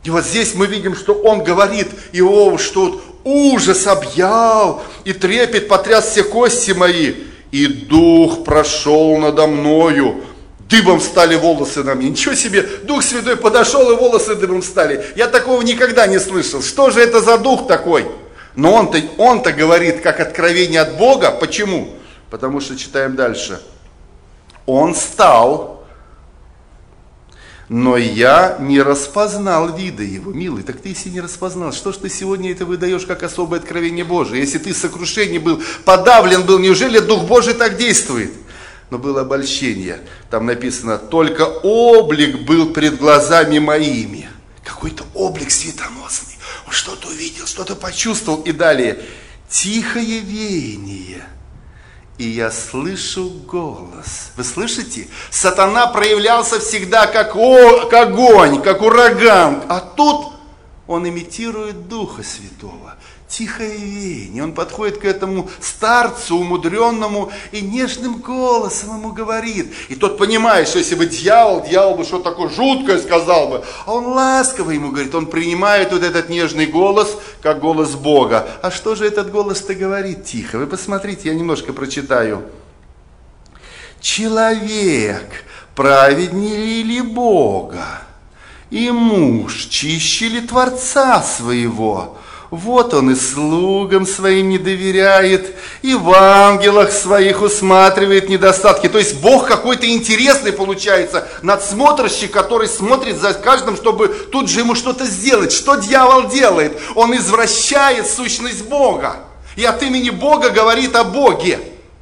И вот здесь мы видим, что он говорит Иову, что вот ужас объял, и трепет потряс все кости мои, и дух прошел надо мною, дыбом стали волосы на мне. Ничего себе, Дух Святой подошел, и волосы дыбом стали. Я такого никогда не слышал. Что же это за дух такой? Но он-то говорит, как откровение от Бога. Почему? Потому что читаем дальше. Он стал, но я не распознал вида его. Милый, так ты если не распознал, что ж ты сегодня это выдаешь как особое откровение Божие? Если ты в сокрушении был, подавлен был, неужели Дух Божий так действует? Но было обольщение. Там написано, только облик был пред глазами моими. Какой-то облик светоносный. Он что-то увидел, что-то почувствовал. И далее. Тихое веяние. И я слышу голос. Вы слышите? Сатана проявлялся всегда как огонь, как ураган. А тут он имитирует Духа Святого. Тихое веяние. Он подходит к этому старцу умудренному и нежным голосом ему говорит. И тот понимает, что если бы дьявол бы что-то такое жуткое сказал бы, а он ласково ему говорит, он принимает вот этот нежный голос, как голос Бога. А что же этот голос-то говорит тихо? Вы посмотрите, я немножко прочитаю. Человек праведнее ли Бога? И муж чище ли Творца своего? Вот он и слугам своим не доверяет, и в ангелах своих усматривает недостатки. То есть Бог какой-то интересный получается, надсмотрщик, который смотрит за каждым, чтобы тут же ему что-то сделать. Что дьявол делает? Он извращает сущность Бога. И от имени Бога говорит о Боге.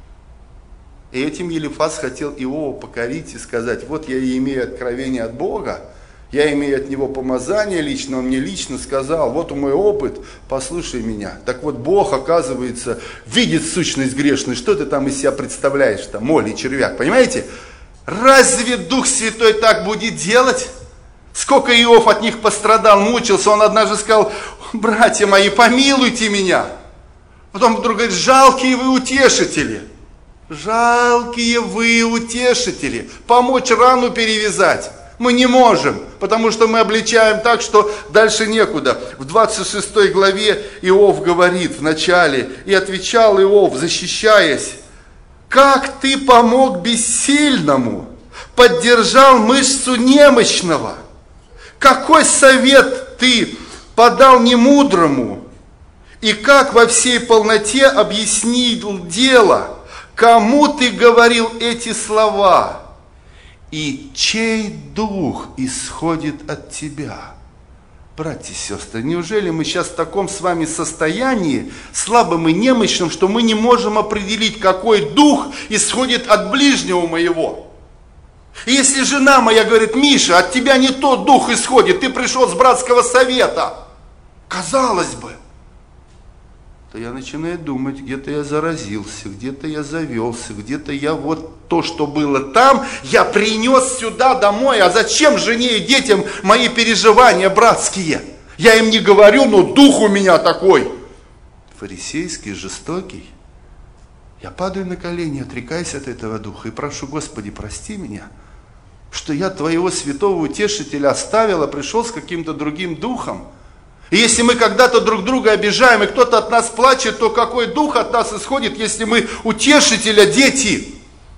И этим Елифаз хотел Иова покорить и сказать, вот я и имею откровение от Бога. Я имею от него помазание лично, он мне лично сказал, вот мой опыт, послушай меня. Так вот, Бог, оказывается, видит сущность грешную. Что ты там из себя представляешь-то, моль и червяк, понимаете? Разве Дух Святой так будет делать? Сколько Иов от них пострадал, мучился, он однажды сказал, братья мои, помилуйте меня. Потом вдруг говорит, жалкие вы утешители. Жалкие вы утешители. Помочь рану перевязать. Мы не можем, потому что мы обличаем так, что дальше некуда. В 26 главе Иов говорит в начале, и отвечал Иов, защищаясь, как ты помог бессильному, поддержал мышцу немощного, какой совет ты подал немудрому, и как во всей полноте объяснил дело, кому ты говорил эти слова? И чей дух исходит от тебя? Братья и сестры, неужели мы сейчас в таком с вами состоянии, слабым и немощным, что мы не можем определить, какой дух исходит от ближнего моего? И если жена моя говорит, Миша, от тебя не тот дух исходит, ты пришел с братского совета, казалось бы, то я начинаю думать, где-то я заразился, где-то я завелся, где-то я вот то, что было там, я принес сюда домой. А зачем жене и детям мои переживания братские? Я им не говорю, но дух у меня такой. Фарисейский, жестокий. Я падаю на колени, отрекаюсь от этого духа и прошу, Господи, прости меня, что я твоего святого утешителя оставил, а пришел с каким-то другим духом. И если мы когда-то друг друга обижаем, и кто-то от нас плачет, то какой дух от нас исходит, если мы утешителя дети?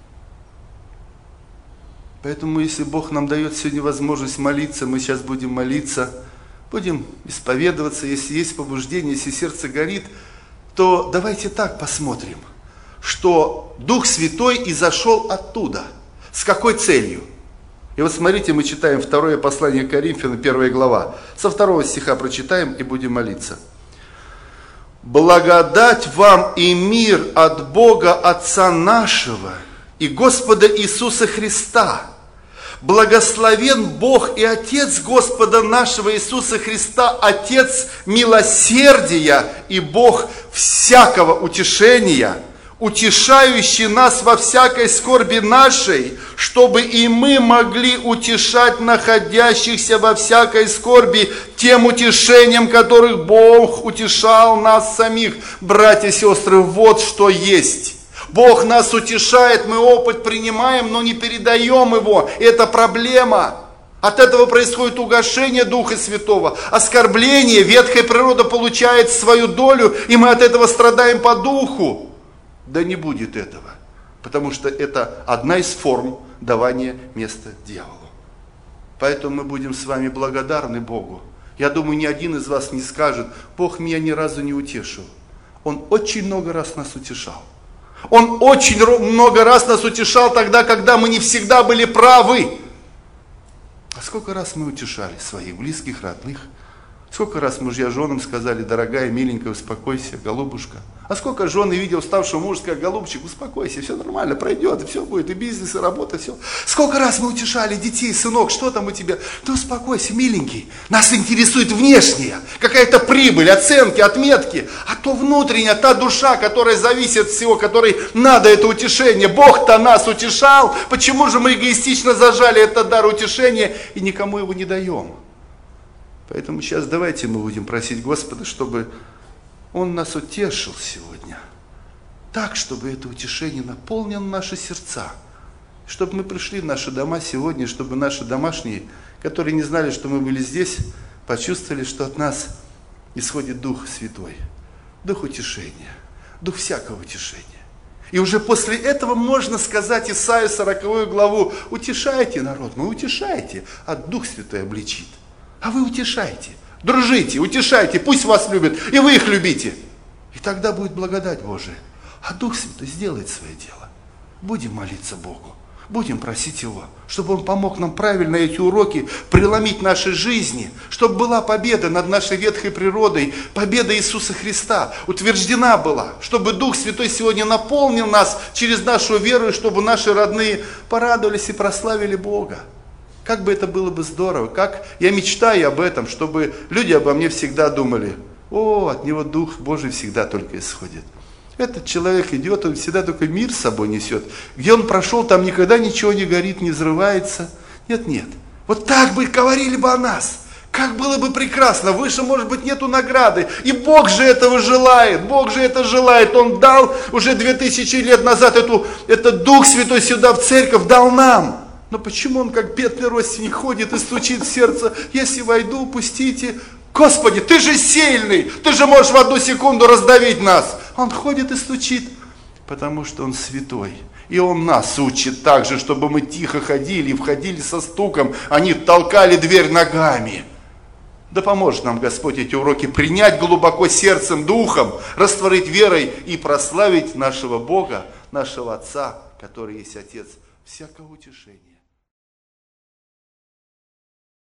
Поэтому, если Бог нам дает сегодня возможность молиться, мы сейчас будем молиться, будем исповедоваться, если есть побуждение, если сердце горит, то давайте так посмотрим, что Дух Святой изошел оттуда. С какой целью? И вот смотрите, мы читаем второе послание к Коринфянам, 1 глава. Со 2 стиха прочитаем и будем молиться. «Благодать вам и мир от Бога Отца нашего и Господа Иисуса Христа. Благословен Бог и Отец Господа нашего Иисуса Христа, Отец милосердия и Бог всякого утешения, утешающий нас во всякой скорби нашей, чтобы и мы могли утешать находящихся во всякой скорби тем утешением, которых Бог утешал нас самих». Братья и сестры, вот что есть. Бог нас утешает, мы опыт принимаем, но не передаем его. Это проблема. От этого происходит угошение Духа Святого, оскорбление, ветхая природа получает свою долю, и мы от этого страдаем по духу. Да не будет этого, потому что это одна из форм давания места дьяволу. Поэтому мы будем с вами благодарны Богу. Я думаю, ни один из вас не скажет: Бог меня ни разу не утешил. Он очень много раз нас утешал. Он очень много раз нас утешал тогда, когда мы не всегда были правы. А сколько раз мы утешали своих близких, родных? Сколько раз мужья женам сказали: дорогая, миленькая, успокойся, голубушка. А сколько жены видел уставшего мужа, сказал: голубчик, успокойся, все нормально, пройдет, и все будет, и бизнес, и работа, все. Сколько раз мы утешали детей: сынок, что там у тебя? Да успокойся, миленький, нас интересует внешнее, какая-то прибыль, оценки, отметки, а то внутренняя, та душа, которая зависит от всего, которой надо это утешение. Бог-то нас утешал, почему же мы эгоистично зажали этот дар утешения и никому его не даем? Поэтому сейчас давайте мы будем просить Господа, чтобы Он нас утешил сегодня. Так, чтобы это утешение наполнило наши сердца. Чтобы мы пришли в наши дома сегодня, чтобы наши домашние, которые не знали, что мы были здесь, почувствовали, что от нас исходит Дух Святой. Дух утешения. Дух всякого утешения. И уже после этого можно сказать Исаию 40 главу: утешайте народ, мы утешайте, а Дух Святой обличит. А вы утешайте, дружите, утешайте, пусть вас любят, и вы их любите. И тогда будет благодать Божия. А Дух Святой сделает свое дело. Будем молиться Богу, будем просить Его, чтобы Он помог нам правильно эти уроки преломить в нашей жизни, чтобы была победа над нашей ветхой природой, победа Иисуса Христа утверждена была, чтобы Дух Святой сегодня наполнил нас через нашу веру, и чтобы наши родные порадовались и прославили Бога. Как бы это было бы здорово, как я мечтаю об этом, чтобы люди обо мне всегда думали: о, от него Дух Божий всегда только исходит. Этот человек идет, он всегда только мир с собой несет. Где он прошел, там никогда ничего не горит, не взрывается. Нет, нет. Вот так бы говорили бы о нас. Как было бы прекрасно. Выше, может быть, нету награды. И Бог же этого желает. Бог же это желает. Он дал уже 2000 лет назад этот Дух Святой сюда в церковь, дал нам. Но почему он, как бедный родственник, ходит и стучит в сердце: если войду, пустите. Господи, ты же сильный, ты же можешь в одну секунду раздавить нас. Он ходит и стучит, потому что он святой. И он нас учит так же, чтобы мы тихо ходили и входили со стуком, а не толкали дверь ногами. Да поможет нам Господь эти уроки принять глубоко сердцем, духом, растворить верой и прославить нашего Бога, нашего Отца, который есть Отец всякого утешения.